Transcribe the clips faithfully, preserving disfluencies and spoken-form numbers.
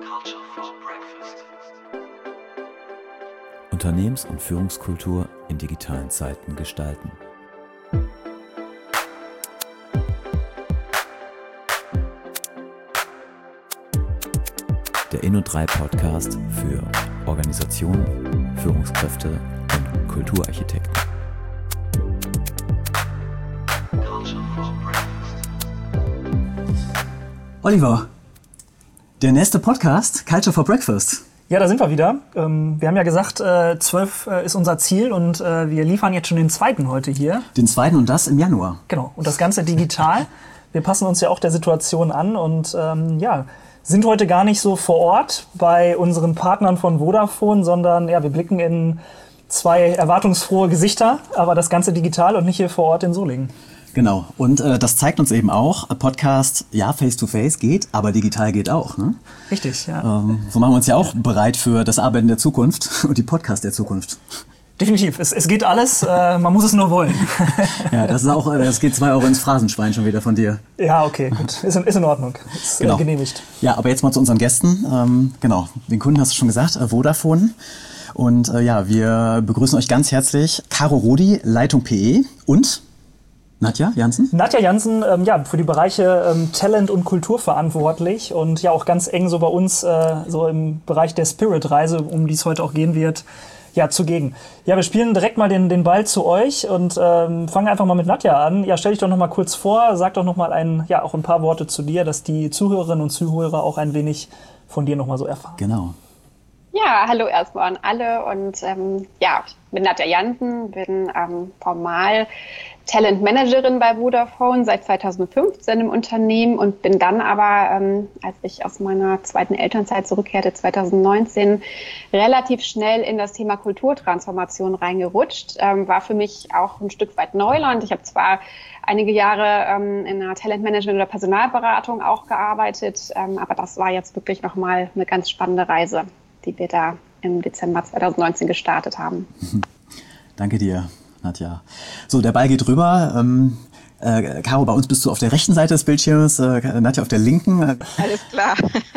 Culture for Breakfast. Unternehmens- und Führungskultur in digitalen Zeiten gestalten. Der Inno drei Podcast für Organisationen, Führungskräfte und Kulturarchitekten. Culture for Breakfast. Oliver, der nächste Podcast, Culture for Breakfast. Ja, da sind wir wieder. Wir haben ja gesagt, zwölf ist unser Ziel und wir liefern jetzt schon den zweiten heute hier. Den zweiten und das im Januar. Genau, und das Ganze digital. Wir passen uns ja auch der Situation an und ähm, ja, sind heute gar nicht so vor Ort bei unseren Partnern von Vodafone, sondern ja, wir blicken in zwei erwartungsfrohe Gesichter, aber das Ganze digital und nicht hier vor Ort in Solingen. Genau, und äh, das zeigt uns eben auch, Podcast, ja, face-to-face geht, aber digital geht auch. Ne? Richtig, ja. Ähm, so machen wir uns ja auch bereit für das Arbeiten der Zukunft und die Podcast der Zukunft. Definitiv, es, es geht alles, äh, man muss es nur wollen. Ja, das ist auch, das geht zwei Euro ins Phrasenschwein schon wieder von dir. Ja, okay, gut, ist in, ist in Ordnung, ist Genau. äh, genehmigt. Ja, aber jetzt mal zu unseren Gästen. Ähm, genau, den Kunden hast du schon gesagt, äh, Vodafone. Und äh, ja, wir begrüßen euch ganz herzlich. Caro Rudi, Leitung P E und Nadja Jansen? Nadja Jansen, ähm, ja, für die Bereiche ähm, Talent und Kultur verantwortlich und ja auch ganz eng so bei uns äh, so im Bereich der Spirit-Reise, um die es heute auch gehen wird, ja, zugegen. Ja, wir spielen direkt mal den, den Ball zu euch und ähm, fangen einfach mal mit Nadja an. Ja, stell dich doch noch mal kurz vor, sag doch noch mal ein, ja, auch ein paar Worte zu dir, dass die Zuhörerinnen und Zuhörer auch ein wenig von dir noch mal so erfahren. Genau. Ja, hallo erstmal an alle und ähm, ja, ich bin Nadja Jansen, bin ähm, formal Talentmanagerin bei Vodafone seit zweitausendfünfzehn im Unternehmen und bin dann aber, ähm, als ich aus meiner zweiten Elternzeit zurückkehrte, zweitausendneunzehn, relativ schnell in das Thema Kulturtransformation reingerutscht. Ähm, war für mich auch ein Stück weit Neuland. Ich habe zwar einige Jahre ähm, in einer Talentmanagement- oder Personalberatung auch gearbeitet, ähm, aber das war jetzt wirklich nochmal eine ganz spannende Reise, die wir da im Dezember zweitausendneunzehn gestartet haben. Danke dir, Nadja. So, der Ball geht rüber. Ähm, äh, Caro, bei uns bist du auf der rechten Seite des Bildschirms, äh, Nadja auf der linken. Alles klar.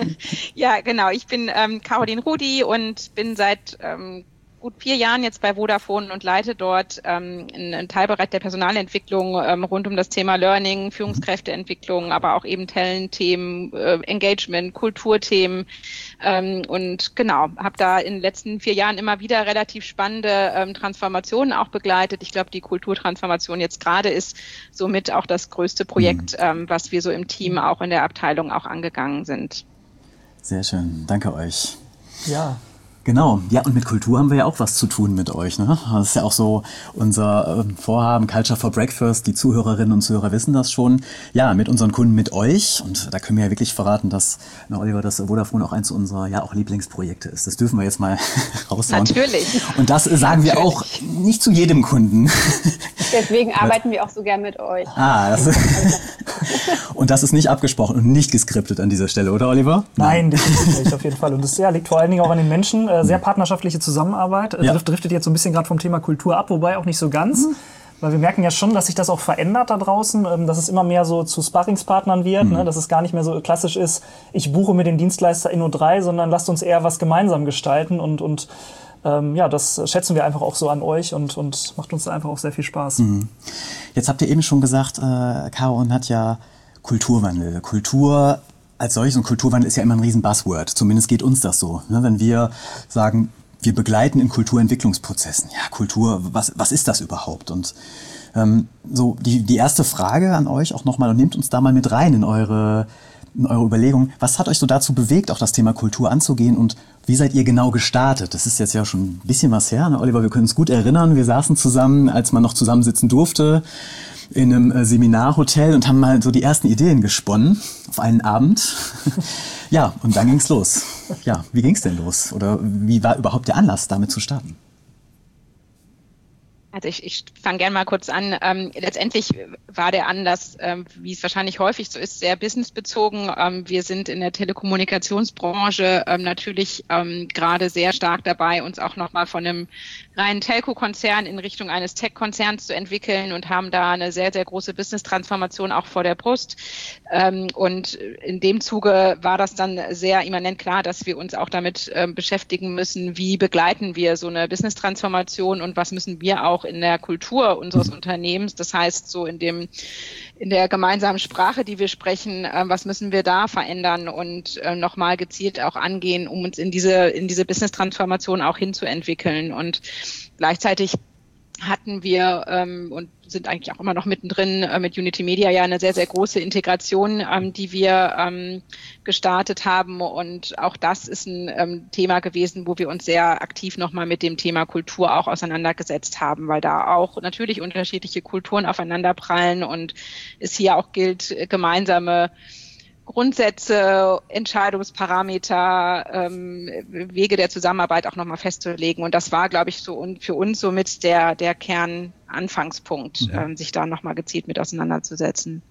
Ja, genau. Ich bin ähm, Caroline Rudi und bin seit ähm, gut vier Jahren jetzt bei Vodafone und leite dort ähm, einen Teilbereich der Personalentwicklung ähm, rund um das Thema Learning, Führungskräfteentwicklung, aber auch eben Talent-Themen, äh, Engagement, Kulturthemen ähm, und genau, habe da in den letzten vier Jahren immer wieder relativ spannende ähm, Transformationen auch begleitet. Ich glaube, die Kulturtransformation jetzt gerade ist somit auch das größte Projekt, mhm. ähm, was wir so im Team auch in der Abteilung auch angegangen sind. Sehr schön, danke euch. Ja. Genau, ja, und mit Kultur haben wir ja auch was zu tun mit euch, ne? Das ist ja auch so unser äh, Vorhaben, Culture for Breakfast. Die Zuhörerinnen und Zuhörer wissen das schon. Ja, mit unseren Kunden, mit euch. Und da können wir ja wirklich verraten, dass, na, Oliver, dass Vodafone auch eins unserer, ja, auch Lieblingsprojekte ist. Das dürfen wir jetzt mal raushauen. Natürlich. Und das sagen wir auch nicht zu jedem Kunden. Deswegen arbeiten wir auch so gern mit euch. Ah, das ist und das ist nicht abgesprochen und nicht geskriptet an dieser Stelle, oder Oliver? Nein, definitiv nicht, auf jeden Fall. Und das ja, liegt vor allen Dingen auch an den Menschen. Äh, sehr partnerschaftliche Zusammenarbeit. Äh, Ja. Driftet jetzt so ein bisschen gerade vom Thema Kultur ab, wobei auch nicht so ganz. Mhm. Weil wir merken ja schon, dass sich das auch verändert da draußen, ähm, dass es immer mehr so zu Sparringspartnern wird, mhm. ne? Dass es gar nicht mehr so klassisch ist, ich buche mir den Dienstleister Inno drei, sondern lasst uns eher was gemeinsam gestalten. Und, und ähm, ja, das schätzen wir einfach auch so an euch und, und macht uns da einfach auch sehr viel Spaß. Mhm. Jetzt habt ihr eben schon gesagt, äh, Caro und Nadja, Kulturwandel. Kultur als solches und Kulturwandel ist ja immer ein riesen Buzzword. Zumindest geht uns das so. Ne? Wenn wir sagen, wir begleiten in Kulturentwicklungsprozessen. Ja, Kultur, was, was ist das überhaupt? Und ähm, so die, die erste Frage an euch auch nochmal und nehmt uns da mal mit rein in eure, in eure Überlegung. Was hat euch so dazu bewegt, auch das Thema Kultur anzugehen und wie seid ihr genau gestartet? Das ist jetzt ja schon ein bisschen was her, ne, Oliver? Wir können uns gut erinnern. Wir saßen zusammen, als man noch zusammensitzen durfte, in einem äh, Seminarhotel und haben mal so die ersten Ideen gesponnen auf einen Abend. Ja, und dann ging's los. Ja, wie ging's denn los? Oder wie war überhaupt der Anlass, damit zu starten? Also ich, ich fange gerne mal kurz an. Ähm, letztendlich war der Anlass, ähm, wie es wahrscheinlich häufig so ist, sehr businessbezogen. Ähm, wir sind in der Telekommunikationsbranche ähm, natürlich ähm, gerade sehr stark dabei, uns auch nochmal von einem reinen Telco-Konzern in Richtung eines Tech-Konzerns zu entwickeln und haben da eine sehr, sehr große Business-Transformation auch vor der Brust. Ähm, und in dem Zuge war das dann sehr immanent klar, dass wir uns auch damit ähm, beschäftigen müssen, wie begleiten wir so eine Business-Transformation und was müssen wir auch in der Kultur unseres Unternehmens, das heißt so in dem in der gemeinsamen Sprache, die wir sprechen, äh, was müssen wir da verändern und äh, nochmal gezielt auch angehen, um uns in diese in diese Business-Transformation auch hinzuentwickeln. Und gleichzeitig hatten wir ähm, und sind eigentlich auch immer noch mittendrin äh, mit Unity Media ja eine sehr, sehr große Integration, ähm, die wir ähm, gestartet haben. Und auch das ist ein ähm, Thema gewesen, wo wir uns sehr aktiv nochmal mit dem Thema Kultur auch auseinandergesetzt haben, weil da auch natürlich unterschiedliche Kulturen aufeinanderprallen und es hier auch gilt, gemeinsame Grundsätze, Entscheidungsparameter, ähm, Wege der Zusammenarbeit auch nochmal festzulegen. Und das war, glaube ich, so und für uns somit der, der Kernanfangspunkt, mhm. ähm, sich da nochmal gezielt mit auseinanderzusetzen.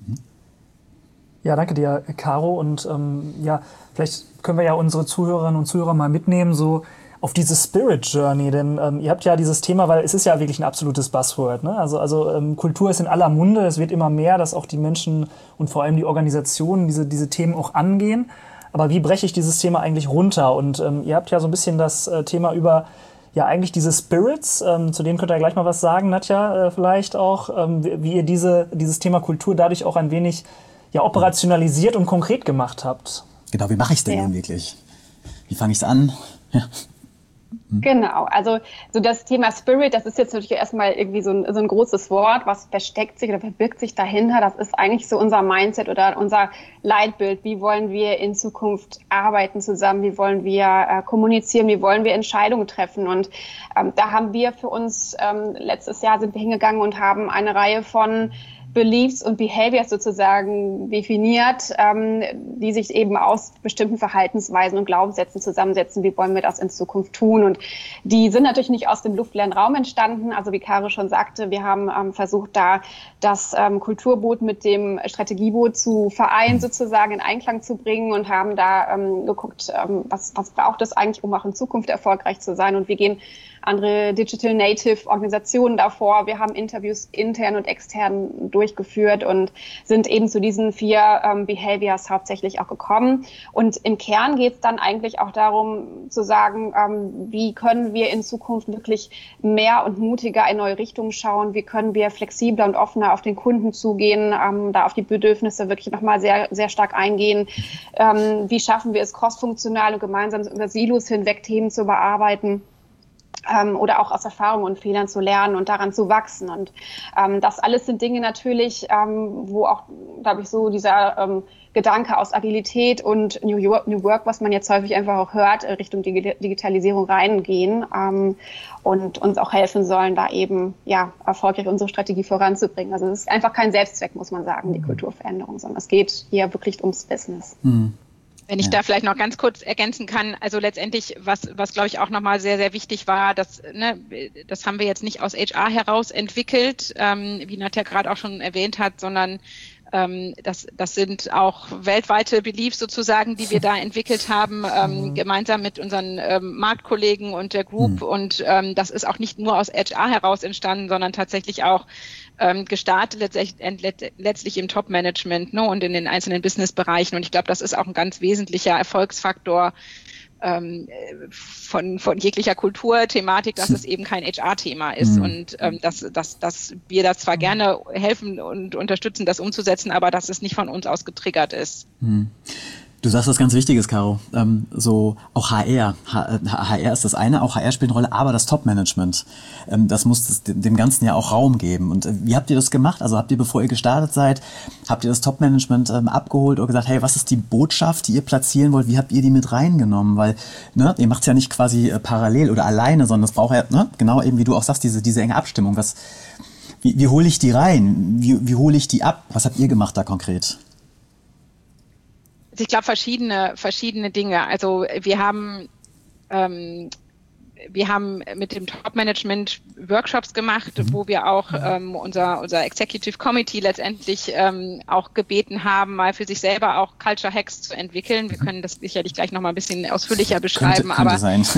Ja, danke dir, Caro. Und ähm, ja, vielleicht können wir ja unsere Zuhörerinnen und Zuhörer mal mitnehmen, so auf diese Spirit Journey, denn ähm, ihr habt ja dieses Thema, weil es ist ja wirklich ein absolutes Buzzword, ne? Also, also ähm, Kultur ist in aller Munde, es wird immer mehr, dass auch die Menschen und vor allem die Organisationen diese, diese Themen auch angehen. Aber wie breche ich dieses Thema eigentlich runter? Und ähm, ihr habt ja so ein bisschen das äh, Thema über, ja eigentlich diese Spirits, ähm, zu denen könnt ihr gleich mal was sagen, Nadja, äh, vielleicht auch, ähm, wie, wie ihr diese, dieses Thema Kultur dadurch auch ein wenig ja, operationalisiert und konkret gemacht habt. Genau, wie mache ich es denn ja. nun wirklich? Wie fange ich es an? Ja. Genau, also so das Thema Spirit, das ist jetzt natürlich erstmal irgendwie so ein, so ein großes Wort, was versteckt sich oder verbirgt sich dahinter. Das ist eigentlich so unser Mindset oder unser Leitbild. Wie wollen wir in Zukunft arbeiten zusammen? Wie wollen wir äh, kommunizieren? Wie wollen wir Entscheidungen treffen? Und ähm, da haben wir für uns, ähm, letztes Jahr sind wir hingegangen und haben eine Reihe von Beliefs und Behaviors sozusagen definiert, ähm, die sich eben aus bestimmten Verhaltensweisen und Glaubenssätzen zusammensetzen. Wie wollen wir das in Zukunft tun? Und die sind natürlich nicht aus dem luftleeren Raum entstanden. Also wie Caro schon sagte, wir haben ähm, versucht, da das ähm, Kulturboot mit dem Strategieboot zu vereinen, sozusagen in Einklang zu bringen und haben da ähm, geguckt, ähm, was, was braucht es eigentlich, um auch in Zukunft erfolgreich zu sein. Und wir gehen andere Digital Native Organisationen davor. Wir haben Interviews intern und extern durchgeführt und sind eben zu diesen vier ähm, Behaviors hauptsächlich auch gekommen. Und im Kern geht es dann eigentlich auch darum zu sagen, ähm, wie können wir in Zukunft wirklich mehr und mutiger in neue Richtungen schauen? Wie können wir flexibler und offener auf den Kunden zugehen, ähm, da auf die Bedürfnisse wirklich nochmal sehr, sehr stark eingehen? Ähm, wie schaffen wir es, crossfunktional und gemeinsam über Silos hinweg Themen zu bearbeiten? Ähm, oder auch aus Erfahrungen und Fehlern zu lernen und daran zu wachsen. Und ähm, das alles sind Dinge natürlich, ähm, wo auch, glaube ich, so dieser ähm, Gedanke aus Agilität und New, York, New Work, was man jetzt häufig einfach auch hört, Richtung Digi- Digitalisierung reingehen ähm, und uns auch helfen sollen, da eben ja erfolgreich unsere Strategie voranzubringen. Also es ist einfach kein Selbstzweck, muss man sagen, die Kulturveränderung, sondern es geht hier wirklich ums Business. Mhm. Wenn ich Ja. da vielleicht noch ganz kurz ergänzen kann, also letztendlich, was, was glaube ich auch nochmal sehr, sehr wichtig war, dass, ne, das haben wir jetzt nicht aus H R heraus entwickelt, ähm, wie Nadja gerade auch schon erwähnt hat, sondern ähm, das, das sind auch weltweite Beliefs sozusagen, die wir da entwickelt haben, ähm, mhm. gemeinsam mit unseren ähm, Marktkollegen und der Group. Mhm. Und ähm, das ist auch nicht nur aus H R heraus entstanden, sondern tatsächlich auch ähm, gestartet letztlich, letztlich im Top-Management, ne, und in den einzelnen Business-Bereichen. Und ich glaube, das ist auch ein ganz wesentlicher Erfolgsfaktor ähm, von, von jeglicher Kulturthematik, dass es eben kein H R-Thema ist. Mhm. Und ähm, dass, dass, dass wir da zwar gerne helfen und unterstützen, das umzusetzen, aber dass es nicht von uns aus getriggert ist. Mhm. Du sagst was ganz Wichtiges, Caro. Ähm, so auch H R. H- HR ist das eine, auch H R spielt eine Rolle, aber das Top-Management, ähm, das muss das, dem Ganzen ja auch Raum geben. Und äh, wie habt ihr das gemacht? Also habt ihr, bevor ihr gestartet seid, habt ihr das Top-Management ähm, abgeholt oder gesagt, hey, was ist die Botschaft, die ihr platzieren wollt? Wie habt ihr die mit reingenommen? Weil ne, ihr macht es ja nicht quasi äh, parallel oder alleine, sondern es braucht ja, ne, genau eben wie du auch sagst, diese, diese enge Abstimmung. Was, wie, wie hole ich die rein? Wie, wie hole ich die ab? Was habt ihr gemacht da konkret? Ich glaube, verschiedene, verschiedene Dinge. Also wir haben ähm, wir haben mit dem Top-Management Workshops gemacht, wo wir auch ähm, unser, unser Executive Committee letztendlich ähm, auch gebeten haben, mal für sich selber auch Culture Hacks zu entwickeln. Wir können das sicherlich gleich noch mal ein bisschen ausführlicher beschreiben. Könnte, könnte aber sein.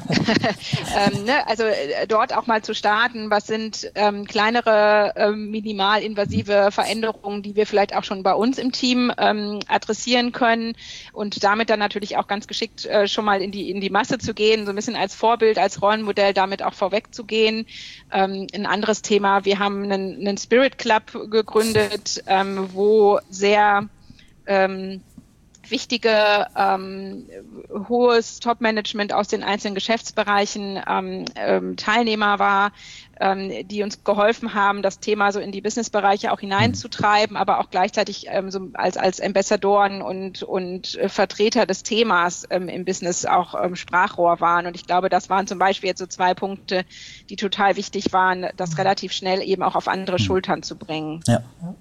ähm, ne, also äh, dort auch mal zu starten, was sind ähm, kleinere, ähm, minimalinvasive Veränderungen, die wir vielleicht auch schon bei uns im Team ähm, adressieren können und damit dann natürlich auch ganz geschickt äh, schon mal in die in die Masse zu gehen, so ein bisschen als Vorbild, als Rollenmodell damit auch vorwegzugehen. Ähm, ein anderes Thema, wir haben einen, einen Spirit Club gegründet, ähm, wo sehr ähm, wichtige, ähm, hohes Top-Management aus den einzelnen Geschäftsbereichen ähm, ähm, Teilnehmer war, ähm, die uns geholfen haben, das Thema so in die Businessbereiche auch hineinzutreiben, aber auch gleichzeitig ähm, so als, als Ambassadoren und, und äh, Vertreter des Themas ähm, im Business auch ähm, Sprachrohr waren. Und ich glaube, das waren zum Beispiel jetzt so zwei Punkte, die total wichtig waren, das relativ schnell eben auch auf andere Schultern zu bringen. Ja.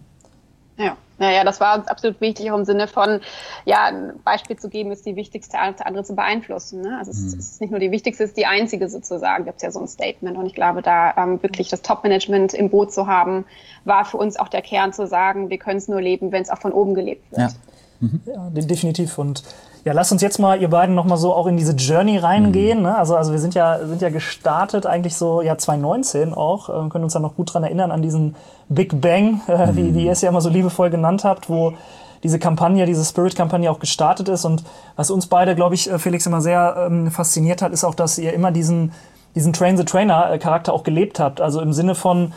Ja, naja, das war uns absolut wichtig, auch im Sinne von, ja, ein Beispiel zu geben, ist die wichtigste, alles andere zu beeinflussen. Ne? Also mhm. es ist nicht nur die wichtigste, es ist die einzige sozusagen, gibt es ja so ein Statement. Und ich glaube, da ähm, wirklich das Top-Management im Boot zu haben, war für uns auch der Kern zu sagen, wir können es nur leben, wenn es auch von oben gelebt wird. Ja. Mhm. Ja, definitiv. Und ja, lasst uns jetzt mal, ihr beiden, nochmal so auch in diese Journey reingehen. Ne? Also, also wir sind ja, sind ja gestartet eigentlich so, ja, zwanzig neunzehn auch, äh, können uns da noch gut dran erinnern an diesen Big Bang, äh, mhm. wie, wie ihr es ja immer so liebevoll genannt habt, wo diese Kampagne, diese Spirit-Kampagne auch gestartet ist. Und was uns beide, glaube ich, Felix, immer sehr ähm, fasziniert hat, ist auch, dass ihr immer diesen, diesen Train-the-Trainer-Charakter auch gelebt habt. Also im Sinne von,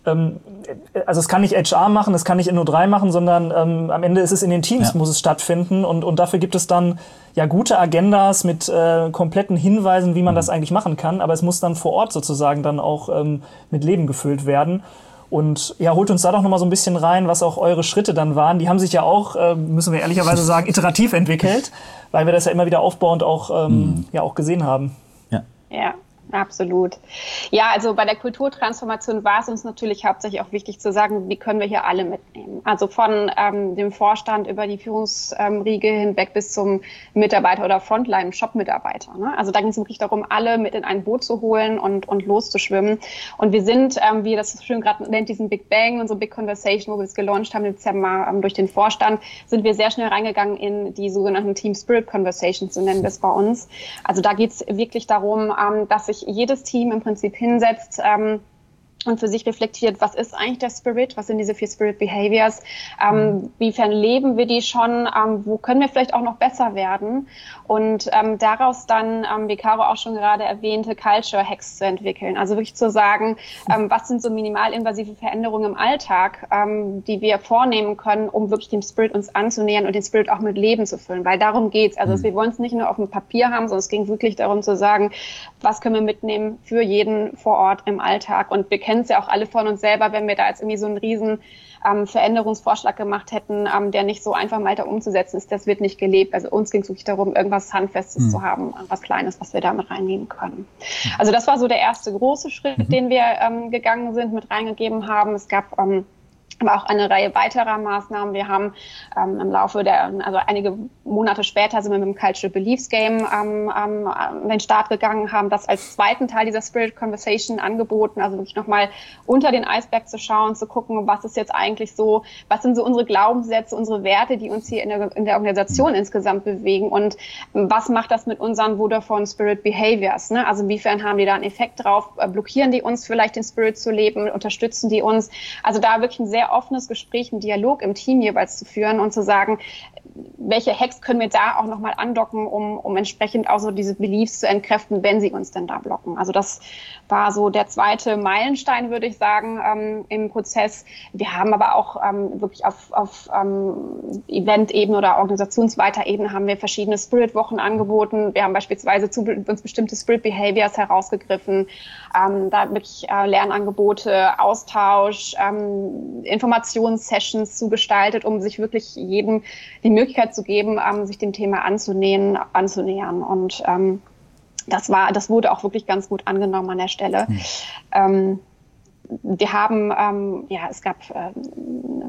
also es kann nicht H R machen, es kann nicht N O drei machen, sondern ähm, am Ende ist es in den Teams, ja. muss es stattfinden und, und dafür gibt es dann ja gute Agendas mit äh, kompletten Hinweisen, wie man mhm. das eigentlich machen kann, aber es muss dann vor Ort sozusagen dann auch ähm, mit Leben gefüllt werden. Und ja, holt uns da doch nochmal so ein bisschen rein, was auch eure Schritte dann waren. Die haben sich ja auch, äh, müssen wir ehrlicherweise sagen, iterativ entwickelt, weil wir das ja immer wieder aufbauend auch, ähm, mhm. ja, auch gesehen haben. Ja. Ja. Absolut. Ja, also bei der Kulturtransformation war es uns natürlich hauptsächlich auch wichtig zu sagen, wie können wir hier alle mitnehmen. Also von ähm, dem Vorstand über die Führungsriege hinweg bis zum Mitarbeiter oder Frontline-Shop-Mitarbeiter. Ne? Also da ging es wirklich darum, alle mit in ein Boot zu holen und, und loszuschwimmen. Und wir sind, ähm, wie das schön gerade nennt, diesen Big Bang, unsere Big Conversation, wo wir es gelauncht haben im Dezember ähm, durch den Vorstand, sind wir sehr schnell reingegangen in die sogenannten Team Spirit Conversations, so nennen wir es bei uns. Also da geht es wirklich darum, ähm, dass sich jedes Team im Prinzip hinsetzt ähm, und für sich reflektiert, was ist eigentlich der Spirit, was sind diese vier Spirit Behaviors, ähm, wiefern leben wir die schon, ähm, wo können wir vielleicht auch noch besser werden und ähm, daraus dann, ähm, wie Caro auch schon gerade erwähnte, Culture Hacks zu entwickeln. Also wirklich zu sagen, ähm, was sind so minimalinvasive Veränderungen im Alltag, ähm, die wir vornehmen können, um wirklich dem Spirit uns anzunähern und den Spirit auch mit Leben zu füllen, weil darum geht's. Also mhm. wir wollen es nicht nur auf dem Papier haben, sondern es ging wirklich darum zu sagen, was können wir mitnehmen für jeden vor Ort im Alltag und wir kennen es ja auch alle von uns selber, wenn wir da jetzt irgendwie so einen riesen ähm, Veränderungsvorschlag gemacht hätten, ähm, der nicht so einfach mal da umzusetzen ist, das wird nicht gelebt. Also uns ging es wirklich darum, irgendwas Handfestes mhm. zu haben, was Kleines, was wir da mit reinnehmen können. Also das war so der erste große Schritt, mhm. den wir ähm, gegangen sind, mit reingegeben haben. Es gab ähm, aber auch eine Reihe weiterer Maßnahmen. Wir haben ähm, im Laufe der, also einige Monate später sind wir mit dem Cultural Beliefs Game ähm, ähm, an den Start gegangen, haben das als zweiten Teil dieser Spirit Conversation angeboten, also wirklich nochmal unter den Eisberg zu schauen, zu gucken, was ist jetzt eigentlich so, was sind so unsere Glaubenssätze, unsere Werte, die uns hier in der, in der Organisation insgesamt bewegen und was macht das mit unseren Vodafone Spirit Behaviors, ne? Also inwiefern haben die da einen Effekt drauf, blockieren die uns vielleicht den Spirit zu leben, unterstützen die uns, also da wirklich ein sehr offenes Gespräch, einen Dialog im Team jeweils zu führen und zu sagen, welche Hacks können wir da auch nochmal andocken, um, um entsprechend auch so diese Beliefs zu entkräften, wenn sie uns denn da blocken. Also das war so der zweite Meilenstein, würde ich sagen, ähm, im Prozess. Wir haben aber auch ähm, wirklich auf, auf ähm, Event-Ebene oder organisationsweiter Ebene haben wir verschiedene Spirit-Wochen angeboten. Wir haben beispielsweise zu uns bestimmte Spirit-Behaviors herausgegriffen, ähm, da wirklich äh, Lernangebote, Austausch, ähm, Informationssessions zugestaltet, um sich wirklich jedem die Möglichkeit zu geben, ähm, sich dem Thema anzunähern, anzunähern. Und ähm, das war, das wurde auch wirklich ganz gut angenommen an der Stelle. Mhm. Ähm, wir haben, ähm, ja, es gab äh,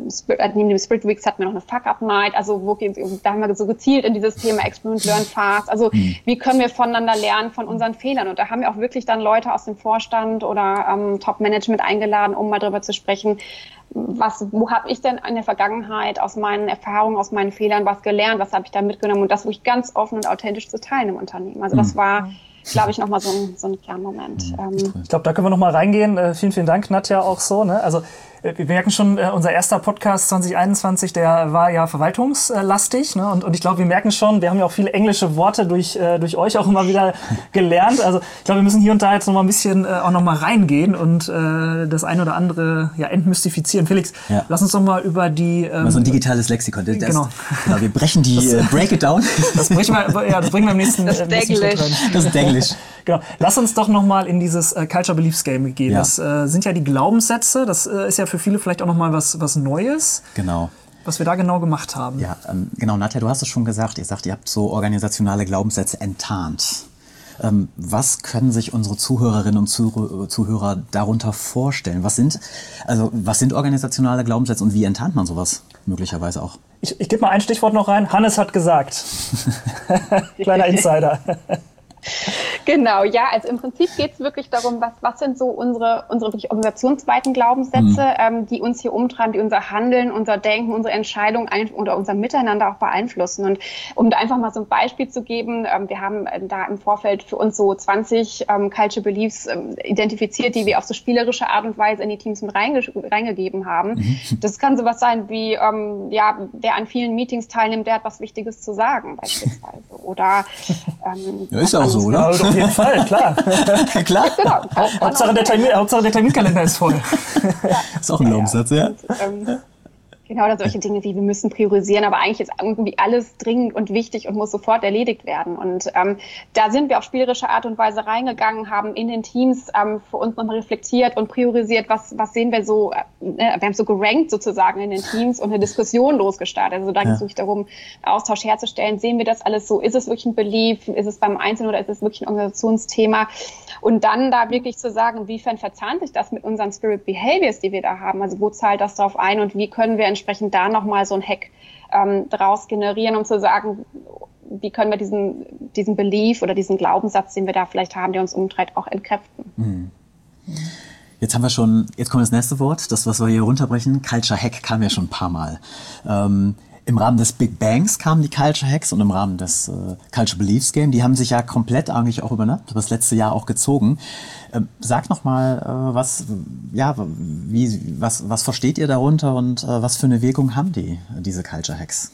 neben dem Spirit Weeks hatten wir noch eine Fuck-Up-Night, also wo, da haben wir so gezielt in dieses Thema Experiment Learn Fast, also mhm. wie können wir voneinander lernen von unseren Fehlern, und da haben wir auch wirklich dann Leute aus dem Vorstand oder ähm, Top-Management eingeladen, um mal darüber zu sprechen, was, wo habe ich denn in der Vergangenheit aus meinen Erfahrungen, aus meinen Fehlern was gelernt, was habe ich da mitgenommen, und das wirklich ganz offen und authentisch zu teilen im Unternehmen. Also das war, glaube ich, nochmal so ein, so ein Kernmoment. Ähm, ich glaube, da können wir nochmal reingehen. Äh, vielen, vielen Dank, Nadja, auch so. Ne? Also äh, wir merken schon, äh, unser erster Podcast zwanzig einundzwanzig, der war ja verwaltungslastig. Ne? Und, und ich glaube, wir merken schon, wir haben ja auch viele englische Worte durch, äh, durch euch auch immer wieder gelernt. Also ich glaube, wir müssen hier und da jetzt nochmal ein bisschen äh, auch nochmal reingehen und äh, das eine oder andere ja entmystifizieren. Felix, ja. lass uns doch mal über die... Ähm, mal so ein digitales Lexikon. Das, genau. genau. Wir brechen die, das, äh, break it down. Das, brechen wir, ja, das bringen wir im nächsten... Das ist Englisch. Das ist Englisch. Genau. Lass uns doch nochmal in dieses äh, Culture Beliefs Game gehen. Ja. Das äh, sind ja die Glaubenssätze. Das äh, ist ja für viele vielleicht auch nochmal was, was Neues. Genau. Was wir da genau gemacht haben. Ja, ähm, genau. Nadja, du hast es schon gesagt. Ihr sagt, ihr habt so organisationale Glaubenssätze enttarnt. Ähm, was können sich unsere Zuhörerinnen und Zuh- Zuhörer darunter vorstellen? Was sind, also, was sind organisationale Glaubenssätze und wie enttarnt man sowas möglicherweise auch? Ich, ich gebe mal ein Stichwort noch rein. Hannes hat gesagt. Kleiner Insider. Genau, ja, also im Prinzip geht es wirklich darum, was, was sind so unsere, unsere wirklich organisationsweiten Glaubenssätze, mhm. ähm, die uns hier umtreiben, die unser Handeln, unser Denken, unsere Entscheidungen ein- oder unser Miteinander auch beeinflussen. Und um da einfach mal so ein Beispiel zu geben, ähm, wir haben äh, da im Vorfeld für uns so zwanzig ähm, Culture Beliefs ähm, identifiziert, die wir auf so spielerische Art und Weise in die Teams mit reinge- reingegeben haben. Mhm. Das kann sowas sein wie, ähm, ja, wer an vielen Meetings teilnimmt, der hat was Wichtiges zu sagen, beispielsweise. Oder ähm, ja, ist auch so, oder? Ja, auf jeden Fall, klar. Klar. Genau. Hauptsache der, Termin, Hauptsache der Terminkalender ist voll. Ja. Ist auch ein Glaubenssatz, ja. Und, ähm, genau, oder solche Dinge wie, wir müssen priorisieren, aber eigentlich ist irgendwie alles dringend und wichtig und muss sofort erledigt werden. Und ähm, da sind wir auf spielerische Art und Weise reingegangen, haben in den Teams ähm, für uns nochmal reflektiert und priorisiert, was, was sehen wir so, äh, wir haben so gerankt sozusagen in den Teams und eine Diskussion losgestartet. Also da geht es ja. wirklich darum, Austausch herzustellen. Sehen wir das alles so? Ist es wirklich ein Belief? Ist es beim Einzelnen oder ist es wirklich ein Organisationsthema? Und dann da wirklich zu sagen, inwiefern verzahnt sich das mit unseren Spirit Behaviors, die wir da haben? Also wo zahlt das drauf ein und wie können wir entsprechend da nochmal so ein Hack ähm, draus generieren, um zu sagen, wie können wir diesen, diesen Belief oder diesen Glaubenssatz, den wir da vielleicht haben, der uns umtreibt, auch entkräften. Mhm. Jetzt haben wir schon, jetzt kommt das nächste Wort, das, was wir hier runterbrechen. Culture Hack kam ja schon ein paar Mal. Ähm, Im Rahmen des Big Bangs kamen die Culture Hacks und im Rahmen des äh, Culture Beliefs Game, die haben sich ja komplett eigentlich auch über ne, das letzte Jahr auch gezogen. Ähm, sag noch mal, äh, was, ja, wie, was, was versteht ihr darunter und äh, was für eine Wirkung haben die, diese Culture Hacks?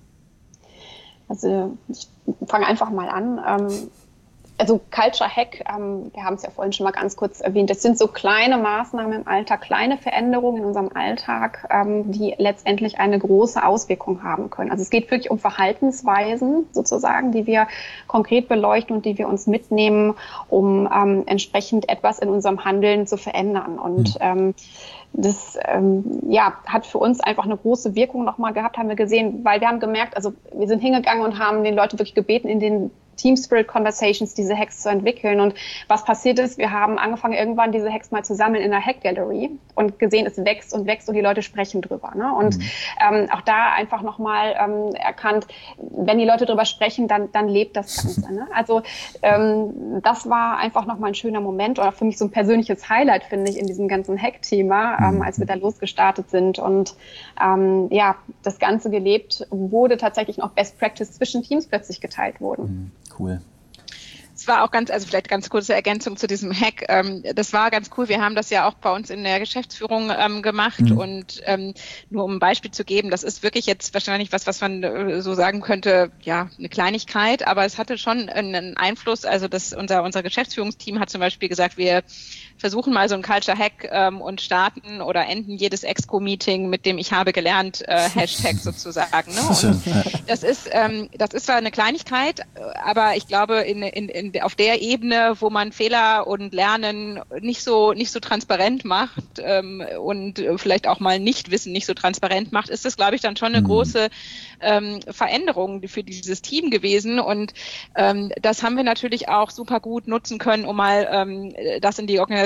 Also ich fange einfach mal an. Ähm Also Culture Hack, ähm, wir haben es ja vorhin schon mal ganz kurz erwähnt, das sind so kleine Maßnahmen im Alltag, kleine Veränderungen in unserem Alltag, ähm, die letztendlich eine große Auswirkung haben können. Also es geht wirklich um Verhaltensweisen sozusagen, die wir konkret beleuchten und die wir uns mitnehmen, um ähm, entsprechend etwas in unserem Handeln zu verändern. Und mhm. ähm, das ähm, ja, hat für uns einfach eine große Wirkung nochmal gehabt, haben wir gesehen, weil wir haben gemerkt, also wir sind hingegangen und haben den Leuten wirklich gebeten, in den Team Spirit Conversations diese Hacks zu entwickeln. Und was passiert ist, wir haben angefangen, irgendwann diese Hacks mal zu sammeln in der Hack Gallery und gesehen, es wächst und wächst und die Leute sprechen drüber. Ne? Und mhm. ähm, auch da einfach nochmal ähm, erkannt, wenn die Leute drüber sprechen, dann, dann lebt das Ganze. Ne? Also ähm, das war einfach nochmal ein schöner Moment oder für mich so ein persönliches Highlight, finde ich, in diesem ganzen Hack-Thema, ähm, als wir da losgestartet sind. Und ähm, ja, das Ganze gelebt wurde tatsächlich noch Best Practice zwischen Teams plötzlich geteilt wurden. Mhm. Cool. Es war auch ganz, also vielleicht ganz kurze Ergänzung zu diesem Hack. Ähm, das war ganz cool. Wir haben das ja auch bei uns in der Geschäftsführung ähm, gemacht mhm. und ähm, nur um ein Beispiel zu geben, das ist wirklich jetzt wahrscheinlich was, was man äh, so sagen könnte, ja, eine Kleinigkeit, aber es hatte schon einen Einfluss. Also das, unser, unser Geschäftsführungsteam hat zum Beispiel gesagt, wir versuchen mal so ein Culture Hack ähm, und starten oder enden jedes Exco-Meeting mit dem Ich habe gelernt äh, Hashtag sozusagen. Ne? Und das ist, ähm, das ist zwar eine Kleinigkeit, aber ich glaube in, in, in, auf der Ebene, wo man Fehler und Lernen nicht so nicht so transparent macht ähm, und vielleicht auch mal Nichtwissen nicht so transparent macht, ist das, glaube ich, dann schon eine mhm. große ähm, Veränderung für dieses Team gewesen. Und ähm, das haben wir natürlich auch super gut nutzen können, um mal ähm, das in die Organisation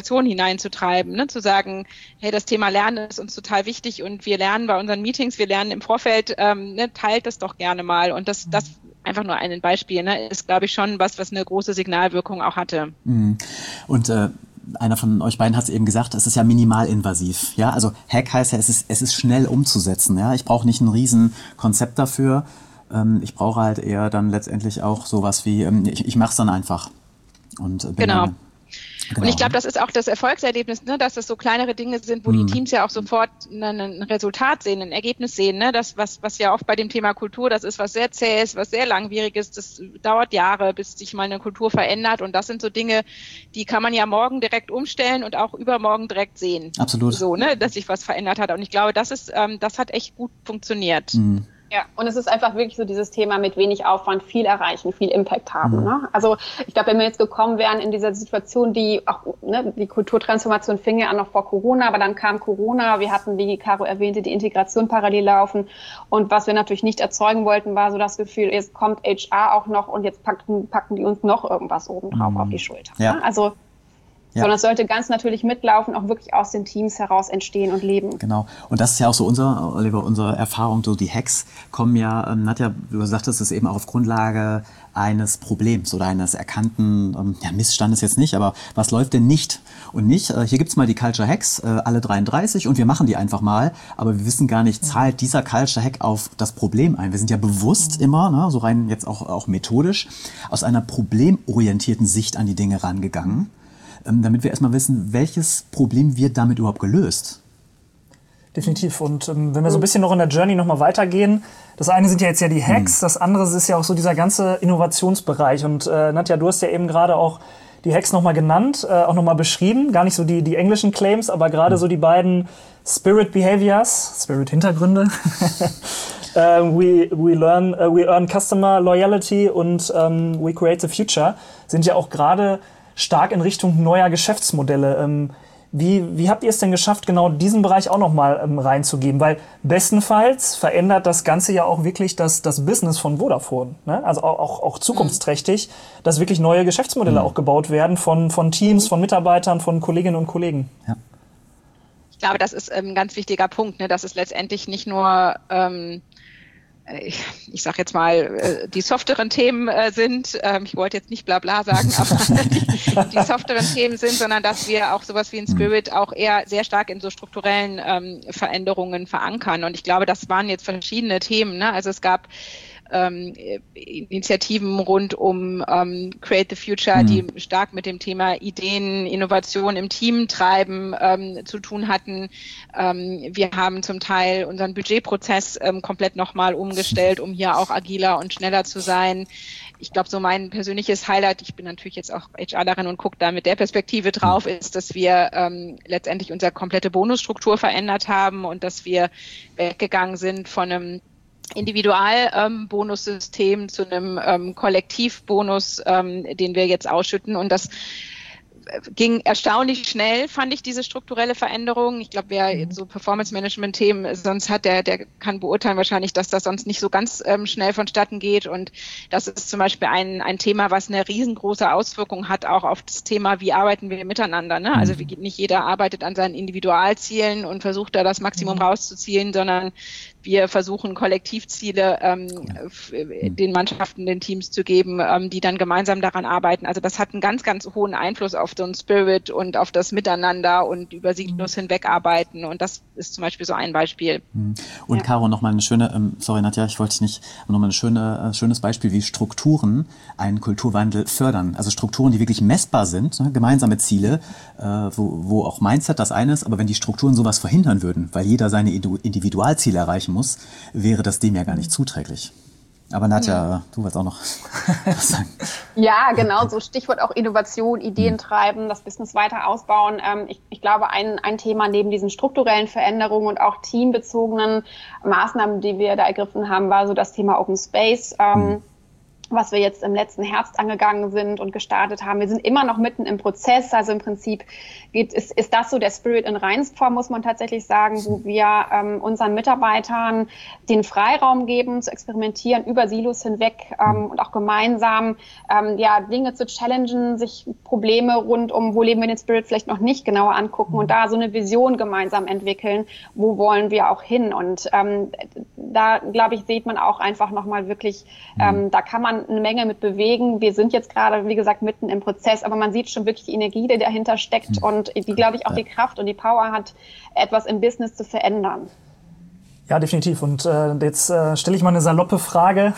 Organisation hineinzutreiben, ne? Zu sagen, hey, das Thema Lernen ist uns total wichtig und wir lernen bei unseren Meetings, wir lernen im Vorfeld, ähm, ne? Teilt das doch gerne mal. Und das, das einfach nur ein Beispiel, ne? Ist, glaube ich, schon was, was eine große Signalwirkung auch hatte. Und äh, einer von euch beiden hat es eben gesagt, es ist ja minimalinvasiv. Ja, also Hack heißt ja, es ist, es ist schnell umzusetzen. Ja, ich brauche nicht ein riesen Konzept dafür. Ähm, ich brauche halt eher dann letztendlich auch sowas wie, ähm, ich, ich mache es dann einfach. Und, äh, bin genau. dann, genau. Und ich glaube, das ist auch das Erfolgserlebnis, ne, dass das so kleinere Dinge sind, wo mhm. die Teams ja auch sofort ein, ein Resultat sehen, ein Ergebnis sehen. Ne? Das, was, was ja oft bei dem Thema Kultur, das ist was sehr zähes, was sehr langwieriges, das dauert Jahre, bis sich mal eine Kultur verändert. Und das sind so Dinge, die kann man ja morgen direkt umstellen und auch übermorgen direkt sehen. Absolut. So, ne, dass sich was verändert hat. Und ich glaube, das ist, ähm, das hat echt gut funktioniert. Mhm. Ja, und es ist einfach wirklich so dieses Thema mit wenig Aufwand viel erreichen, viel Impact haben. Mhm. Ne? Also ich glaube, wenn wir jetzt gekommen wären in dieser Situation, die auch, ne, die Kulturtransformation fing ja an noch vor Corona, aber dann kam Corona, wir hatten, wie Caro erwähnte, die Integration parallel laufen und was wir natürlich nicht erzeugen wollten, war so das Gefühl, jetzt kommt H R auch noch und jetzt packen, packen die uns noch irgendwas obendrauf mhm. auf die Schulter. Ja. Ne? Also Ja. sondern es sollte ganz natürlich mitlaufen, auch wirklich aus den Teams heraus entstehen und leben. Genau. Und das ist ja auch so unser, Oliver, unsere Erfahrung. So die Hacks kommen ja, ähm, Nadja, du sagtest es eben auch auf Grundlage eines Problems oder eines erkannten, ähm, ja, Missstandes jetzt nicht, aber was läuft denn nicht? Und nicht, äh, hier gibt's mal die Culture Hacks, äh, alle dreiunddreißig und wir machen die einfach mal, aber wir wissen gar nicht, zahlt dieser Culture Hack auf das Problem ein. Wir sind ja bewusst immer, ne, so rein jetzt auch, auch methodisch, aus einer problemorientierten Sicht an die Dinge rangegangen, damit wir erstmal wissen, welches Problem wird damit überhaupt gelöst. Definitiv. Und ähm, wenn wir so ein bisschen noch in der Journey nochmal weitergehen, das eine sind ja jetzt ja die Hacks, mhm. das andere ist ja auch so dieser ganze Innovationsbereich. Und äh, Nadja, du hast ja eben gerade auch die Hacks nochmal genannt, äh, auch nochmal beschrieben. Gar nicht so die, die englischen Claims, aber gerade mhm. so die beiden Spirit Behaviors, Spirit Hintergründe. uh, we, we, learn, uh, we earn Customer Loyalty und um, we create the future sind ja auch gerade stark in Richtung neuer Geschäftsmodelle. Ähm, wie, wie habt ihr es denn geschafft, genau diesen Bereich auch nochmal ähm, reinzugeben? Weil bestenfalls verändert das Ganze ja auch wirklich das, das Business von Vodafone. Ne? Also auch, auch, auch zukunftsträchtig, mhm. dass wirklich neue Geschäftsmodelle mhm. auch gebaut werden von, von Teams, von Mitarbeitern, von Kolleginnen und Kollegen. Ja. Ich glaube, das ist ein ganz wichtiger Punkt, ne? Dass es letztendlich nicht nur ähm, ich, ich sage jetzt mal, die softeren Themen äh, sind, ähm, ich wollte jetzt nicht bla bla sagen, aber die, die softeren Themen sind, sondern dass wir auch sowas wie ein Spirit auch eher sehr stark in so strukturellen ähm, Veränderungen verankern. Und ich glaube, das waren jetzt verschiedene Themen. Ne? Also es gab ähm, Initiativen rund um ähm, Create the Future, mhm. die stark mit dem Thema Ideen, Innovation im Team treiben ähm, zu tun hatten. Ähm, wir haben zum Teil unseren Budgetprozess ähm, komplett nochmal umgestellt, um hier auch agiler und schneller zu sein. Ich glaube, so mein persönliches Highlight, ich bin natürlich jetzt auch HRlerin und gucke da mit der Perspektive drauf, ist, dass wir ähm, letztendlich unsere komplette Bonusstruktur verändert haben und dass wir weggegangen sind von einem Individualbonussystem ähm, zu einem ähm, Kollektivbonus, ähm, den wir jetzt ausschütten. Und das ging erstaunlich schnell, fand ich, diese strukturelle Veränderung. Ich glaube, wer jetzt so Performance-Management-Themen sonst hat, der, der kann beurteilen wahrscheinlich, dass das sonst nicht so ganz ähm, schnell vonstatten geht. Und das ist zum Beispiel ein, ein Thema, was eine riesengroße Auswirkung hat, auch auf das Thema, wie arbeiten wir miteinander. Ne? Also wie, nicht jeder arbeitet an seinen Individualzielen und versucht da das Maximum rauszuziehen, sondern wir versuchen, Kollektivziele ähm, den Mannschaften, den Teams zu geben, ähm, die dann gemeinsam daran arbeiten. Also das hat einen ganz, ganz hohen Einfluss auf so einen Spirit und auf das Miteinander und über Silos hinweg arbeiten. Und das ist zum Beispiel so ein Beispiel. Und ja. Caro, nochmal eine schöne, ähm, sorry Nadja, ich wollte dich nicht, nochmal ein schöne, äh, schönes Beispiel, wie Strukturen einen Kulturwandel fördern. Also Strukturen, die wirklich messbar sind, ne, gemeinsame Ziele, äh, wo, wo auch Mindset das eine ist, aber wenn die Strukturen sowas verhindern würden, weil jeder seine Individualziele erreichen muss, wäre das dem ja gar nicht zuträglich. Aber Nadja, ja. du wolltest auch noch was sagen. Ja, genau, so Stichwort auch Innovation, Ideen treiben, das Business weiter ausbauen. Ähm, ich, ich glaube, ein, ein Thema neben diesen strukturellen Veränderungen und auch teambezogenen Maßnahmen, die wir da ergriffen haben, war so das Thema Open Space. Ähm, mhm. was wir jetzt im letzten Herbst angegangen sind und gestartet haben. Wir sind immer noch mitten im Prozess, also im Prinzip geht, ist, ist das so der Spirit in Reinform, muss man tatsächlich sagen, wo wir ähm, unseren Mitarbeitern den Freiraum geben, zu experimentieren über Silos hinweg ähm, und auch gemeinsam ähm, ja, Dinge zu challengen, sich Probleme rund um, wo leben wir den Spirit vielleicht noch nicht genauer angucken und da so eine Vision gemeinsam entwickeln, wo wollen wir auch hin. Und ähm, da, glaube ich, sieht man auch einfach nochmal wirklich, ähm, da kann man eine Menge mit bewegen. Wir sind jetzt gerade, wie gesagt, mitten im Prozess, aber man sieht schon wirklich die Energie, die dahinter steckt mhm. und die, glaube ich, auch die Kraft und die Power hat, etwas im Business zu verändern. Ja, definitiv. Und äh, jetzt äh, stelle ich mal eine saloppe Frage.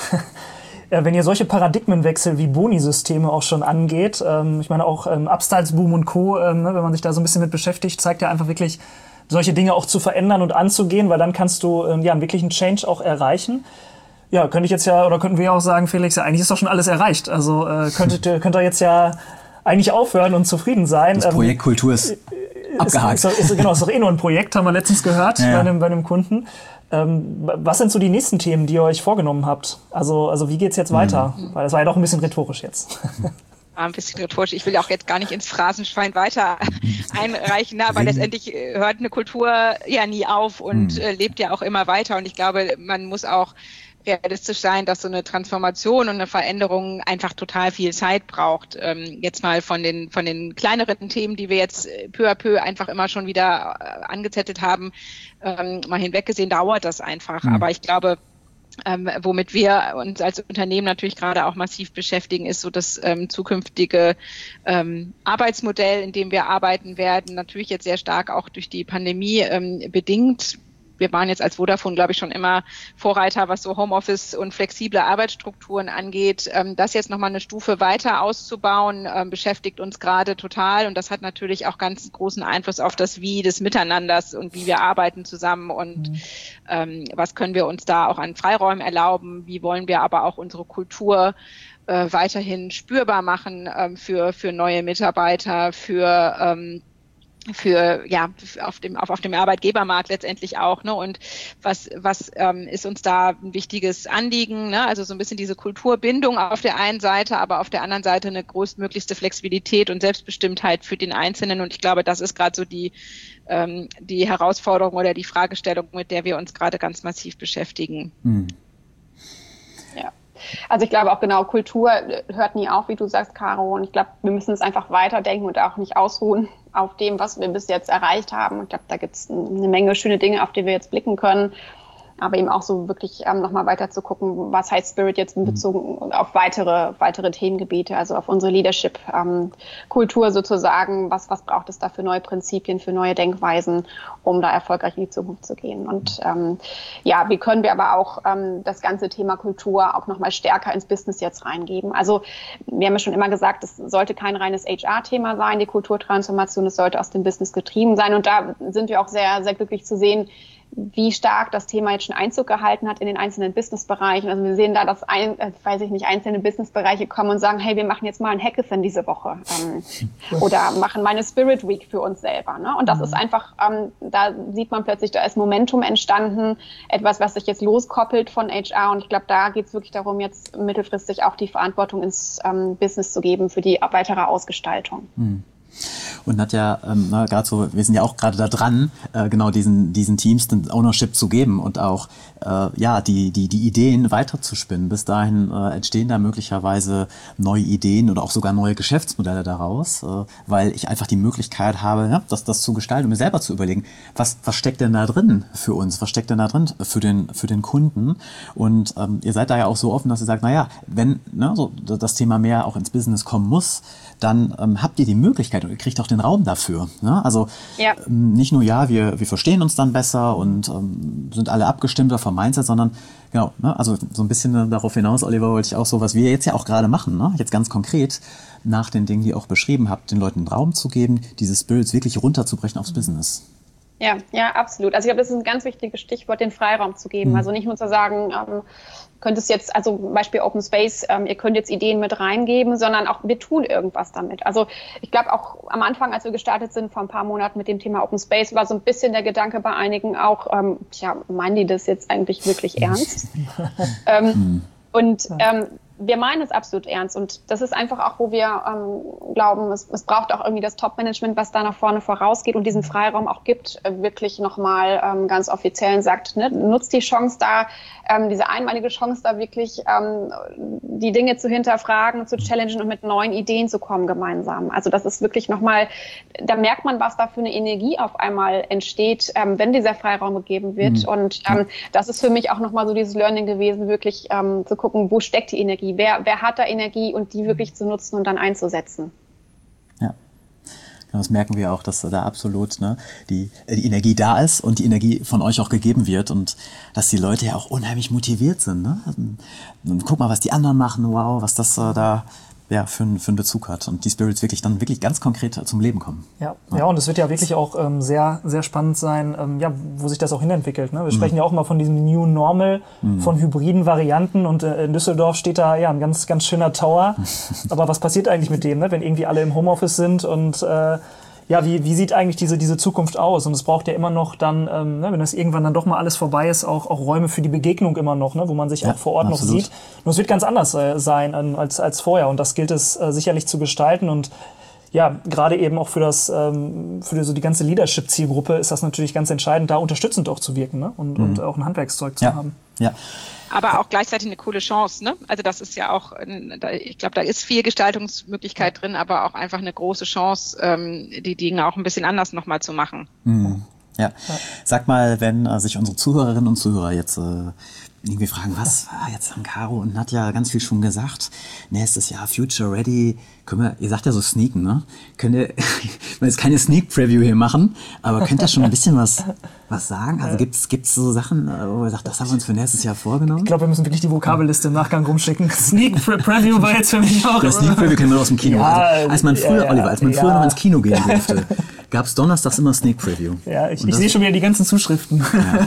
Wenn ihr solche Paradigmenwechsel wie Boni-Systeme auch schon angeht, ähm, ich meine auch ähm, Upstyles-Boom und Co., ähm, wenn man sich da so ein bisschen mit beschäftigt, zeigt ja einfach wirklich, solche Dinge auch zu verändern und anzugehen, weil dann kannst du ähm, ja einen wirklichen Change auch erreichen. Ja, könnte ich jetzt ja, oder könnten wir auch sagen, Felix, ja, eigentlich ist doch schon alles erreicht. Also äh, könntet ihr, könnt ihr jetzt ja eigentlich aufhören und zufrieden sein. Das Projekt Kultur ist ähm, abgehakt. Ist, ist, ist, genau, ist doch eh nur ein Projekt, haben wir letztens gehört ja. bei, einem, bei einem Kunden. Ähm, was sind so die nächsten Themen, die ihr euch vorgenommen habt? Also, also wie geht's jetzt weiter? Mhm. Weil das war ja doch ein bisschen rhetorisch jetzt. Ein bisschen rhetorisch. Ich will auch jetzt gar nicht ins Phrasenschwein weiter einreichen, ne? Aber letztendlich hört eine Kultur ja nie auf und äh, lebt ja auch immer weiter. Und ich glaube, man muss auch realistisch sein, dass so eine Transformation und eine Veränderung einfach total viel Zeit braucht. Ähm, jetzt mal von den von den kleineren Themen, die wir jetzt peu à peu einfach immer schon wieder äh, angezettelt haben, ähm, mal hinweggesehen, dauert das einfach. Mhm. Aber ich glaube, Ähm, womit wir uns als Unternehmen natürlich gerade auch massiv beschäftigen, ist so das ähm, zukünftige ähm, Arbeitsmodell, in dem wir arbeiten werden, natürlich jetzt sehr stark auch durch die Pandemie ähm, bedingt. Wir waren jetzt als Vodafone, glaube ich, schon immer Vorreiter, was so Homeoffice und flexible Arbeitsstrukturen angeht. Ähm, das jetzt nochmal eine Stufe weiter auszubauen, ähm, beschäftigt uns gerade total. Und das hat natürlich auch ganz großen Einfluss auf das Wie des Miteinanders und wie wir arbeiten zusammen und mhm. ähm, was können wir uns da auch an Freiräumen erlauben. Wie wollen wir aber auch unsere Kultur äh, weiterhin spürbar machen ähm, für, für neue Mitarbeiter, für ähm, für ja auf dem auf, auf dem Arbeitgebermarkt letztendlich auch, ne? Und was was ähm, ist uns da ein wichtiges Anliegen, ne? Also so ein bisschen diese Kulturbindung auf der einen Seite, aber auf der anderen Seite eine größtmöglichste Flexibilität und Selbstbestimmtheit für den Einzelnen. Und ich glaube, das ist gerade so die ähm, die Herausforderung oder die Fragestellung, mit der wir uns gerade ganz massiv beschäftigen. Hm. Ja. Also ich glaube auch genau, Kultur hört nie auf, wie du sagst, Caro. Und ich glaube, wir müssen es einfach weiterdenken und auch nicht ausruhen auf dem, was wir bis jetzt erreicht haben. Und ich glaube, da gibt es eine Menge schöne Dinge, auf die wir jetzt blicken können. Aber eben auch so wirklich ähm, nochmal weiter zu gucken, was heißt Spirit jetzt in Bezug auf weitere weitere Themengebiete, also auf unsere Leadership-Kultur ähm, sozusagen. Was was braucht es da für neue Prinzipien, für neue Denkweisen, um da erfolgreich in die Zukunft zu gehen? Und ähm, ja, wie können wir aber auch ähm, das ganze Thema Kultur auch nochmal stärker ins Business jetzt reingeben? Also wir haben ja schon immer gesagt, es sollte kein reines H R-Thema sein, die Kulturtransformation, es sollte aus dem Business getrieben sein. Und da sind wir auch sehr, sehr glücklich zu sehen, wie stark das Thema jetzt schon Einzug gehalten hat in den einzelnen Businessbereichen. Also wir sehen da, dass ein, äh, weiß ich nicht, einzelne Businessbereiche kommen und sagen, hey, wir machen jetzt mal ein Hackathon diese Woche ähm, oder machen mal eine Spirit Week für uns selber. Ne? Und das mhm. ist einfach, ähm, da sieht man plötzlich, da ist Momentum entstanden, etwas, was sich jetzt loskoppelt von H R. Und ich glaube, da geht es wirklich darum, jetzt mittelfristig auch die Verantwortung ins ähm, Business zu geben für die weitere Ausgestaltung. Mhm. Und hat ja ähm, gerade so, wir sind ja auch gerade da dran, äh, genau diesen diesen Teams den Ownership zu geben und auch äh, ja die die die Ideen weiterzuspinnen. Bis dahin äh, entstehen da möglicherweise neue Ideen oder auch sogar neue Geschäftsmodelle daraus, äh, weil ich einfach die Möglichkeit habe, ja, das das zu gestalten und mir selber zu überlegen, was was steckt denn da drin für uns, was steckt denn da drin für den für den Kunden. Und ähm, ihr seid da ja auch so offen, dass ihr sagt, na ja, wenn ne, so das Thema mehr auch ins Business kommen muss, dann ähm, habt ihr die Möglichkeit und ihr kriegt auch den Raum dafür. Ne? Also ja. ähm, nicht nur, ja, wir, wir verstehen uns dann besser und ähm, sind alle abgestimmter vom Mindset, sondern genau, ne? Also so ein bisschen darauf hinaus, Oliver, wollte ich auch so, was wir jetzt ja auch gerade machen, ne? Jetzt ganz konkret nach den Dingen, die ihr auch beschrieben habt, den Leuten Raum zu geben, diese Spirits wirklich runterzubrechen aufs Business. Ja, ja, absolut. Also ich glaube, das ist ein ganz wichtiges Stichwort, den Freiraum zu geben. Mhm. Also nicht nur zu sagen, ähm, könntest jetzt, also Beispiel Open Space, ähm, ihr könnt jetzt Ideen mit reingeben, sondern auch wir tun irgendwas damit. Also ich glaube auch am Anfang, als wir gestartet sind, vor ein paar Monaten mit dem Thema Open Space, war so ein bisschen der Gedanke bei einigen auch, ähm, tja, meinen die das jetzt eigentlich wirklich ernst? ähm, und ähm, wir meinen es absolut ernst und das ist einfach auch, wo wir ähm, glauben, es, es braucht auch irgendwie das Top-Management, was da nach vorne vorausgeht und diesen Freiraum auch gibt, äh, wirklich nochmal ähm, ganz offiziell sagt, ne, nutzt die Chance da, ähm, diese einmalige Chance da wirklich ähm, die Dinge zu hinterfragen, zu challengen und mit neuen Ideen zu kommen gemeinsam. Also das ist wirklich nochmal, da merkt man, was da für eine Energie auf einmal entsteht, ähm, wenn dieser Freiraum gegeben wird. Mhm. Und ähm, das ist für mich auch nochmal so dieses Learning gewesen, wirklich ähm, zu gucken, wo steckt die Energie, wer, wer hat da Energie und die wirklich zu nutzen und dann einzusetzen. Ja. Das merken wir auch, dass da absolut ne, die, die Energie da ist und die Energie von euch auch gegeben wird und dass die Leute ja auch unheimlich motiviert sind. Ne? Und guck mal, was die anderen machen, wow, was das äh, da ja, für, für einen Bezug hat und die Spirits wirklich dann wirklich ganz konkret zum Leben kommen. Ja, ja. ja und es wird ja wirklich auch ähm, sehr, sehr spannend sein, ähm, ja, wo sich das auch hinentwickelt. Ne? Wir mhm. sprechen ja auch mal von diesem New Normal, mhm. von hybriden Varianten und äh, in Düsseldorf steht da ja ein ganz, ganz schöner Tower. Aber was passiert eigentlich mit dem, ne? Wenn irgendwie alle im Homeoffice sind und äh, ja, wie, wie sieht eigentlich diese, diese Zukunft aus? Und es braucht ja immer noch dann, ähm, ne, wenn das irgendwann dann doch mal alles vorbei ist, auch, auch Räume für die Begegnung immer noch, ne, wo man sich ja, auch vor Ort absolut. noch sieht. Nur es wird ganz anders äh, sein ähm, als, als vorher. Und das gilt es äh, sicherlich zu gestalten. Und ja, gerade eben auch für das, ähm, für die, so die ganze Leadership-Zielgruppe ist das natürlich ganz entscheidend, da unterstützend auch zu wirken, ne? und, mhm. und auch ein Handwerkszeug zu ja. haben. Ja. Aber auch gleichzeitig eine coole Chance, ne? Also das ist ja auch, ich glaube, da ist viel Gestaltungsmöglichkeit drin, aber auch einfach eine große Chance, die Dinge auch ein bisschen anders nochmal zu machen. Mhm. Ja. Sag mal, wenn äh, sich unsere Zuhörerinnen und Zuhörer jetzt äh, irgendwie fragen, was, ah, jetzt haben Caro und Nadja ganz viel schon gesagt, nächstes Jahr Future Ready, können wir, ihr sagt ja so sneaken, ne? Könnt ihr, ich will jetzt keine Sneak Preview hier machen, aber könnt ihr schon ein bisschen was, was sagen? Also gibt's, gibt's so Sachen, wo ihr sagt, das haben wir uns für nächstes Jahr vorgenommen? Ich glaube, wir müssen wirklich die Vokabelliste im Nachgang rumschicken. Sneak Preview war jetzt für mich auch. Das Sneak Preview kennen wir aus dem Kino. Ja, also, als man früher, ja, Oliver, als man ja. früher noch ins Kino gehen durfte, gab es donnerstags immer Sneak Preview. Ja, ich, ich sehe schon wieder die ganzen Zuschriften. Ja,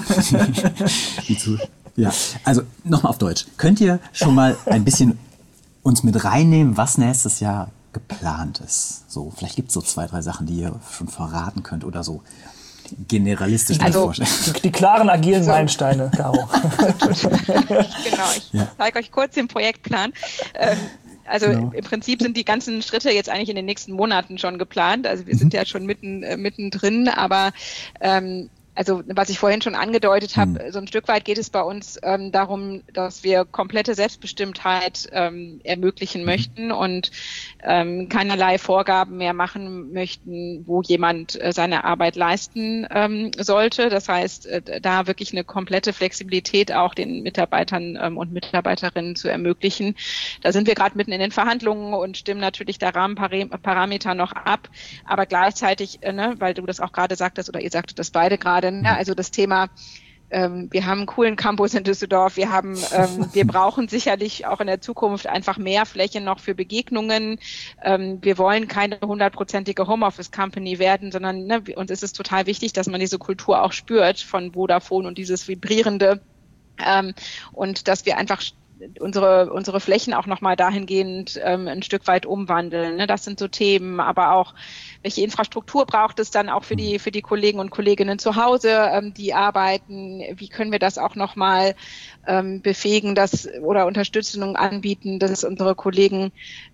die Zu- ja. Also nochmal auf Deutsch. Könnt ihr schon mal ein bisschen uns mit reinnehmen, was nächstes Jahr geplant ist? So, vielleicht gibt es so zwei, drei Sachen, die ihr schon verraten könnt oder so generalistisch also, vorstellen. Die, die klaren, agilen so. Meilensteine, Caro. Genau, ich ja. zeige euch kurz den Projektplan. Ähm, Also genau. Im Prinzip sind die ganzen Schritte jetzt eigentlich in den nächsten Monaten schon geplant. Also wir mhm. sind ja schon mitten äh, mittendrin, aber ähm, also was ich vorhin schon angedeutet habe, mhm. so ein Stück weit geht es bei uns ähm, darum, dass wir komplette Selbstbestimmtheit ähm, ermöglichen mhm. möchten und ähm, keinerlei Vorgaben mehr machen möchten, wo jemand äh, seine Arbeit leisten ähm, sollte. Das heißt, äh, da wirklich eine komplette Flexibilität auch den Mitarbeitern ähm, und Mitarbeiterinnen zu ermöglichen. Da sind wir gerade mitten in den Verhandlungen und stimmen natürlich da Rahmenparameter noch ab, aber gleichzeitig, äh, ne, weil du das auch gerade sagtest oder ihr sagtet das beide gerade, ne, also das Thema, ähm, wir haben einen coolen Campus in Düsseldorf, wir haben, ähm, wir brauchen sicherlich auch in der Zukunft einfach mehr Fläche noch für Begegnungen. Ähm, wir wollen keine hundertprozentige Homeoffice-Company werden, sondern ne, uns ist es total wichtig, dass man diese Kultur auch spürt von Vodafone und dieses Vibrierende ähm, und dass wir einfach unsere unsere Flächen auch nochmal dahingehend ähm, ein Stück weit umwandeln. Ne? Das sind so Themen, aber auch welche Infrastruktur braucht es dann auch für die für die Kollegen und Kolleginnen zu Hause, ähm, die arbeiten? Wie können wir das auch nochmal ähm, befähigen, dass oder Unterstützung anbieten, dass unsere Kollegen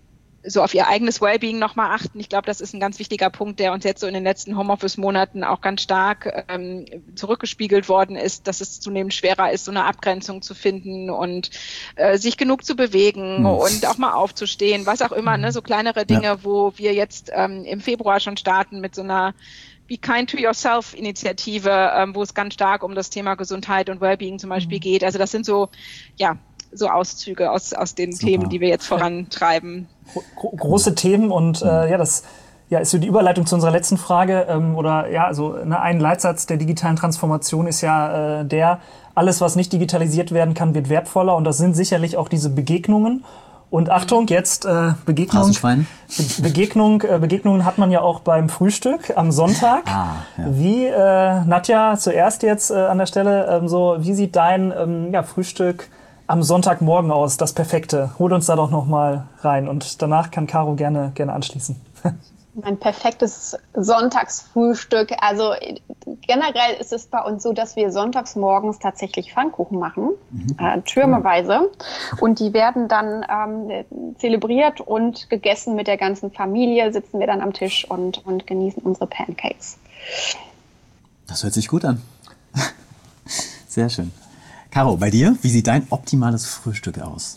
so auf ihr eigenes Wellbeing nochmal achten. Ich glaube, das ist ein ganz wichtiger Punkt, der uns jetzt so in den letzten Homeoffice-Monaten auch ganz stark ähm, zurückgespiegelt worden ist, dass es zunehmend schwerer ist, so eine Abgrenzung zu finden und äh, sich genug zu bewegen mhm. und auch mal aufzustehen, was auch immer, ne, so kleinere Dinge, ja. wo wir jetzt ähm, im Februar schon starten mit so einer Be Kind to Yourself Initiative, ähm, wo es ganz stark um das Thema Gesundheit und Wellbeing zum Beispiel mhm. geht. Also das sind so, ja, so Auszüge aus, aus den Super. Themen, die wir jetzt vorantreiben. Gro- große Themen und äh, ja, das ja, ist so die Überleitung zu unserer letzten Frage. Ähm, oder ja, also ne, ein Leitsatz der digitalen Transformation ist ja äh, der, alles, was nicht digitalisiert werden kann, wird wertvoller. Und das sind sicherlich auch diese Begegnungen. Und Achtung, jetzt äh, Begegnung. Be- Begegnung, äh, Begegnungen hat man ja auch beim Frühstück am Sonntag. Ah, ja. Wie, äh, Nadja, zuerst jetzt äh, an der Stelle, ähm, so, wie sieht dein ähm, ja, Frühstück am Sonntagmorgen aus, das Perfekte? Hol uns da doch noch mal rein und danach kann Caro gerne, gerne anschließen. Mein perfektes Sonntagsfrühstück, also generell ist es bei uns so, dass wir sonntags morgens tatsächlich Pfannkuchen machen, mhm. äh, türmeweise. Und die werden dann ähm, zelebriert und gegessen mit der ganzen Familie, sitzen wir dann am Tisch und, und genießen unsere Pancakes. Das hört sich gut an. Sehr schön. Caro, bei dir, wie sieht dein optimales Frühstück aus?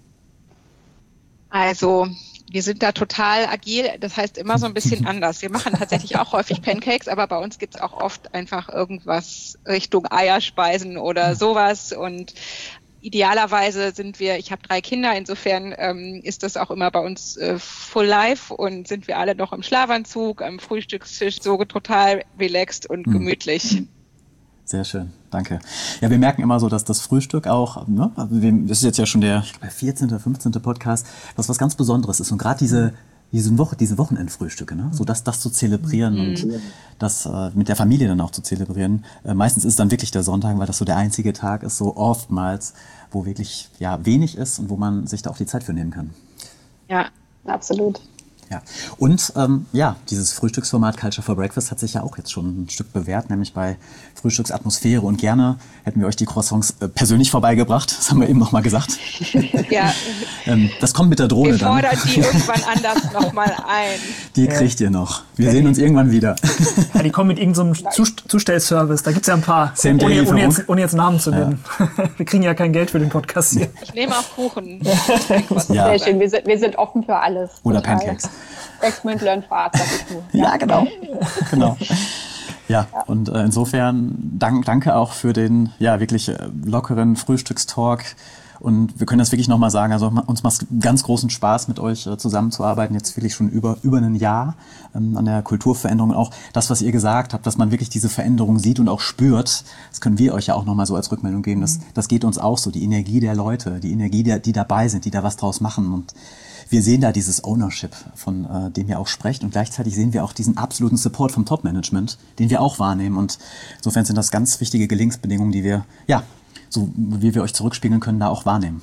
Also, wir sind da total agil, das heißt immer so ein bisschen anders. Wir machen tatsächlich auch häufig Pancakes, aber bei uns gibt's auch oft einfach irgendwas Richtung Eierspeisen oder sowas. Und idealerweise sind wir, ich habe drei Kinder, insofern ähm, ist das auch immer bei uns äh, full life und sind wir alle noch im Schlafanzug, am Frühstückstisch, so total relaxed und gemütlich. Sehr schön, danke. Ja, wir merken immer so, dass das Frühstück auch, ne, also wir, das ist jetzt ja schon der ich glaube, vierzehnte, fünfzehnte Podcast, das was ganz Besonderes ist. Und gerade diese, diese Woche, diese Wochenendfrühstücke, ne, so das, das zu zelebrieren mhm. und das äh, mit der Familie dann auch zu zelebrieren. Äh, meistens ist dann wirklich der Sonntag, weil das so der einzige Tag ist, so oftmals, wo wirklich ja wenig ist und wo man sich da auch die Zeit für nehmen kann. Ja, absolut. Ja, und ähm, ja, dieses Frühstücksformat Culture for Breakfast hat sich ja auch jetzt schon ein Stück bewährt, nämlich bei Frühstücksatmosphäre. Und gerne hätten wir euch die Croissants äh, persönlich vorbeigebracht. Das haben wir eben noch mal gesagt. Ja. ähm, das kommt mit der Drohne wir dann. Wir fordern die irgendwann anders nochmal ein. Die kriegt ihr noch. Wir sehen uns irgendwann wieder. Ja, die kommen mit irgendeinem so Zust- Zustellservice. Da gibt's ja ein paar, ohne, ohne, jetzt, ohne jetzt Namen zu nennen. Ja. Wir kriegen ja kein Geld für den Podcast hier. Ich nehme auch Kuchen. Ja. Sehr schön, wir sind, wir sind offen für alles. Oder total. Pancakes. Experiment learn fast, sag ich nur. Ja, ja genau. genau. Ja, ja, und äh, insofern dank, danke auch für den ja wirklich äh, lockeren Frühstückstalk. Und wir können das wirklich nochmal sagen, also uns macht es ganz großen Spaß, mit euch äh, zusammenzuarbeiten, jetzt wirklich schon über über ein Jahr ähm, an der Kulturveränderung. Auch das, was ihr gesagt habt, dass man wirklich diese Veränderung sieht und auch spürt, das können wir euch ja auch nochmal so als Rückmeldung geben. Das, das geht uns auch so, die Energie der Leute, die Energie, der, die dabei sind, die da was draus machen. Und wir sehen da dieses Ownership, von äh, dem ihr auch sprecht, und gleichzeitig sehen wir auch diesen absoluten Support vom Top-Management, den wir auch wahrnehmen. Und insofern sind das ganz wichtige Gelingensbedingungen, die wir, ja, so wie wir euch zurückspiegeln können, da auch wahrnehmen.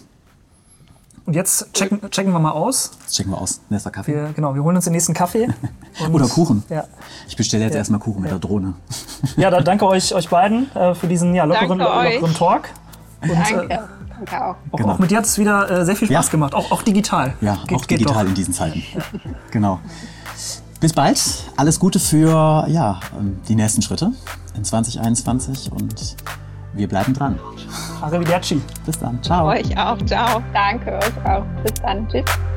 Und jetzt checken, checken wir mal aus. Jetzt checken wir aus. Nächster Kaffee. Wir, genau, wir holen uns den nächsten Kaffee. Und, Oder Kuchen. Ja. Ich bestelle jetzt ja. erstmal Kuchen mit ja. der Drohne. Ja, da danke euch, euch beiden äh, für diesen ja, lockeren, lockeren Talk. Und, danke. Äh, Danke auch. Auch, Genau. auch mit dir hat es wieder äh, sehr viel Spaß ja. gemacht, auch, auch digital. Ja, geht, auch digital geht in diesen Zeiten. Ja. Genau. Bis bald. Alles Gute für ja, die nächsten Schritte in zwanzig einundzwanzig und wir bleiben dran. Arrivederci. Bis dann. Ciao. Euch auch. Ciao. Danke, euch auch. Bis dann. Tschüss.